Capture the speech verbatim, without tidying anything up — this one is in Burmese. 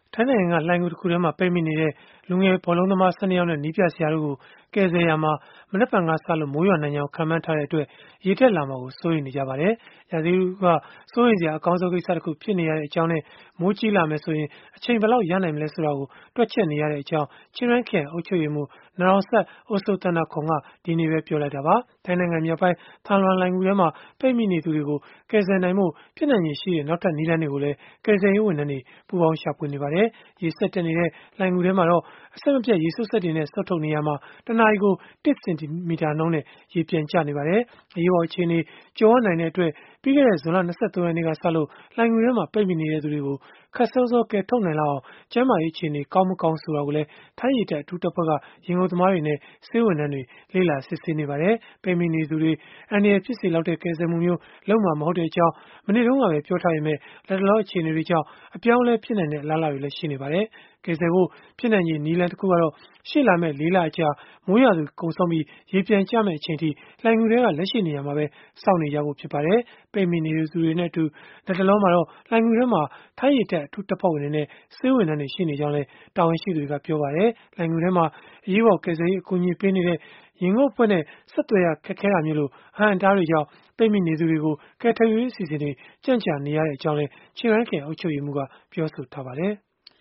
ထိုင်းနိုင်ငံက လှိုဏ်ဂူတခုထဲမှာ ပိတ်မိနေတဲ့ လူငယ်ဘောလုံးသမား ၁၂ ယောက်နဲ့ နည်းပြဆရာတို့ကို ကယ်ဆယ်ရာမှာ မနက်ဖြန်ကစလို့ မိုးရွာနိုင်ကြောင်း ခန့်မှန်းထားတဲ့အတွက် ရေတက်လာမှာကို စိုးရိမ်နေကြပါတယ်။ ရာသီဥတုက စိုးရိမ်စရာ အကောင်းဆုံးကိစ္စတခု ဖြစ်နေရကြောင်းနဲ့ မိုးကြီးလာမယ်ဆိုရင် အချိန်ဘယ်လောက်ရနိုင်မလဲ ဆိုတာကို တွက်ချက်နေရကြောင်း ချင်းရိုင်ခရိုင် အုပ်ချုပ်ရေးမှူး Narongsak Osottanakorn က ဒီနေ့ပဲ ပြောလိုက်တာပါ။ ထိုင်းနိုင်ငံမြောက်ပိုင်း Tham Luang လှိုဏ်ဂူထဲမှာ ပိတ်မိနေသူတွေကို ကယ်ဆယ်နိုင်ဖို့ ဖြစ်နိုင်ခြေရှိတဲ့ နောက်ထပ် နည်းလမ်းတွေကိုလည်း ကယ်ဆယ်ရေး ဝန်ထမ်းတွေ ပူးပေါင်းရှာဖွေနေပါတယ်။ ရေစက်တက်နေတဲ့ လှိုဏ်ဂူထဲမှာတော့ အဆက်မပြတ် ရေစုစက်တွေနဲ့ စုပ်ထုတ်နေရာမှာ တနာရီကို တစ် စင်တီမီတာနှုန်းနဲ့ ရေပြန်ကျနေပါတယ်။ အရေးပေါ် အခြေအနေ ကြုံရနိုင်တဲ့အတွက် ပြီးခဲ့တဲ့ ဇွန်လ ၂၃ ရက်နေ့ကစလို့ လှိုဏ်ဂူထဲမှာ ပိတ်မိနေတဲ့သူတွေကို ခပ်စောစော ကယ်ထုတ်နိုင်လောက်အောင် ကျန်းမာရေး အခြေအနေ ကောင်းမကောင်း ဆိုတာကိုလည်း ထိုင်းရေတပ် အထူးတပ်ဖွဲ့က ရေငုပ်သမားတွေနဲ့ ဆေးဝန်ထမ်းတွေ လေ့လာစစ်ဆေးနေပါတယ်။ ပိတ်မိနေသူတွေ အန္တရာယ်ဖြစ်စေလောက်တဲ့ ကယ်ဆယ်မှုမျိုး လုပ်မှာ မဟုတ်ကြောင်း မနေ့တုန်းကပဲ ပြောထားပေမဲ့ လတ်တလော အခြေအနေတွေကြောင့် အပြောင်းအလဲ ဖြစ်နိုင်တဲ့ အလားအလာတွေလည်း ရှိနေပါတယ်။ ကယ်ဆယ်ဖို့ ဖြစ်နိုင်ခြေ နည်းလမ်းတခုကတော့ ရှေ့လာမယ့် လေးလအကြာ မိုးရာသီကုန်ဆုံးပြီး ရေပြန်ကျမယ့် အချိန်အထိ လှိုဏ်ဂူထဲက လက်ရှိနေရာမှာပဲ စောင့်နေကြဖို့ ဖြစ်ပါတယ်။ ပိတ်မိနေသူတွေနဲ့အတူ လတ်တလောမှာတော့ လှိုဏ်ဂူထဲမှာ ထိုင်းရေတပ် အထူးတပ်ဖွဲ့ဝင်တွေနဲ့ ဆေးဝန်ထမ်းတွေ ရှိနေကြောင်းလည်း တာဝန်ရှိသူတွေက ပြောပါတယ်။ လှိုဏ်ဂူထဲမှာ အရေးပေါ် ကယ်ဆယ်ရေး အကူအညီပေးနေတဲ့ ရေငုပ်အဖွဲ့နဲ့ ဆက်သွယ်ရ ခက်ခဲတာမျိုးလို အဟန့်အတားတွေကြောင့် ပိတ်မိနေသူတွေကို ကယ်ထုတ်ရေး အစီအစဉ်တွေ ကြန့်ကြာနေရကြောင်းလည်း ချင်းရိုင်ခရိုင် အုပ်ချုပ်ရေးမှူးက ပြောဆိုထားပါတယ်။